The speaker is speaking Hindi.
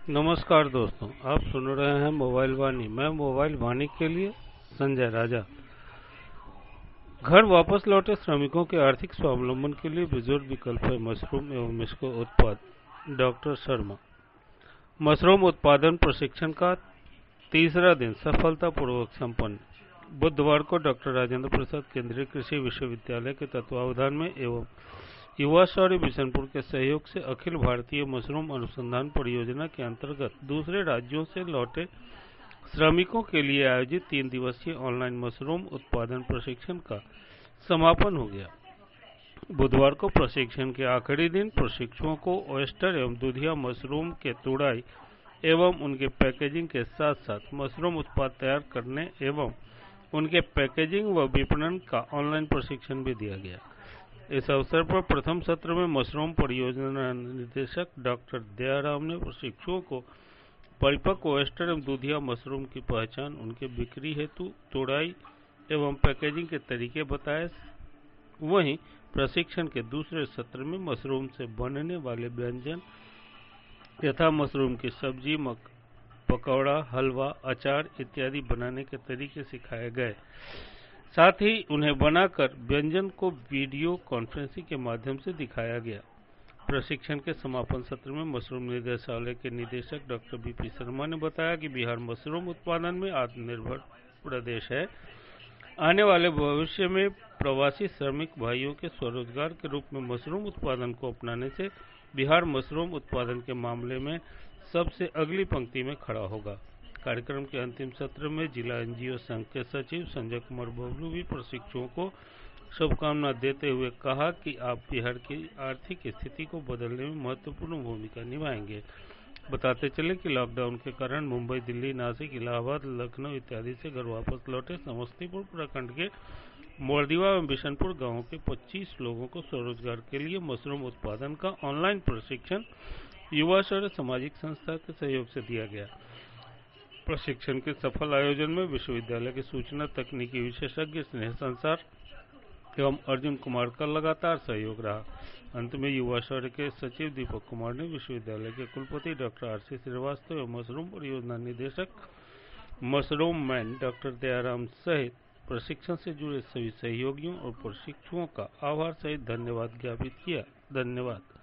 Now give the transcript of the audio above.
नमस्कार दोस्तों, आप सुन रहे हैं मोबाइल वाणी। मैं मोबाइल वाणी के लिए संजय राजा। घर वापस लौटे श्रमिकों के आर्थिक स्वावलंबन के लिए बेजोड़ विकल्प है मशरूम एवं इसको उत्पाद। डॉक्टर शर्मा। मशरूम उत्पादन प्रशिक्षण का तीसरा दिन सफलतापूर्वक संपन्न। बुधवार को डॉक्टर राजेंद्र प्रसाद केंद्रीय कृषि विश्वविद्यालय के तत्वावधान में एवं युवा शौर्य बिशनपुर के सहयोग से अखिल भारतीय मशरूम अनुसंधान परियोजना के अंतर्गत दूसरे राज्यों से लौटे श्रमिकों के लिए आयोजित 3 दिवसीय ऑनलाइन मशरूम उत्पादन प्रशिक्षण का समापन हो गया। बुधवार को प्रशिक्षण के आखिरी दिन प्रशिक्षुओं को ओयस्टर एवं दूधिया मशरूम के तुड़ाई एवं उनके पैकेजिंग के साथ साथ मशरूम उत्पाद तैयार करने एवं उनके पैकेजिंग व विपणन का ऑनलाइन प्रशिक्षण भी दिया गया। इस अवसर पर प्रथम सत्र में मशरूम परियोजना निदेशक डॉक्टर दयाराम ने प्रशिक्षुओं को परिपक्व ओयस्टर एवं दूधिया मशरूम की पहचान, उनके बिक्री हेतु तुड़ाई एवं पैकेजिंग के तरीके बताए। वहीं प्रशिक्षण के दूसरे सत्र में मशरूम से बनने वाले व्यंजन यथा मशरूम की सब्जी, पकौड़ा, हलवा, अचार इत्यादि बनाने के तरीके सिखाए गए। साथ ही उन्हें बनाकर व्यंजन को वीडियो कॉन्फ्रेंसिंग के माध्यम से दिखाया गया। प्रशिक्षण के समापन सत्र में मशरूम निदेशालय के निदेशक डॉक्टर बीपी शर्मा ने बताया कि बिहार मशरूम उत्पादन में आत्मनिर्भर प्रदेश है। आने वाले भविष्य में प्रवासी श्रमिक भाइयों के स्वरोजगार के रूप में मशरूम उत्पादन को अपनाने से बिहार मशरूम उत्पादन के मामले में सबसे अगली पंक्ति में खड़ा होगा। कार्यक्रम के अंतिम सत्र में जिला एनजीओ संघ के सचिव संजय कुमार बबलू भी प्रशिक्षुओं को शुभकामना देते हुए कहा कि आप बिहार की आर्थिक स्थिति को बदलने में महत्वपूर्ण भूमिका निभाएंगे। बताते चले कि लॉकडाउन के कारण मुंबई, दिल्ली, नासिक, इलाहाबाद, लखनऊ इत्यादि से घर वापस लौटे समस्तीपुर प्रखंड के मोरडीवा एवं बिशनपुर गांवों के 25 लोगों को स्वरोजगार के लिए मशरूम उत्पादन का ऑनलाइन प्रशिक्षण युवा शौर्य सामाजिक संस्था के सहयोग से दिया गया। प्रशिक्षण के सफल आयोजन में विश्वविद्यालय के सूचना तकनीकी विशेषज्ञ स्नेह संसार एवं अर्जुन कुमार का लगातार सहयोग रहा। अंत में युवा शौर्य के सचिव दीपक कुमार ने विश्वविद्यालय के कुलपति डॉक्टर आरसी श्रीवास्तव एवं मशरूम परियोजना निदेशक मशरूम मैन डॉक्टर दयाराम सहित प्रशिक्षण से जुड़े सभी सहयोगियों और प्रशिक्षुओं का आभार सहित धन्यवाद ज्ञापित किया। धन्यवाद।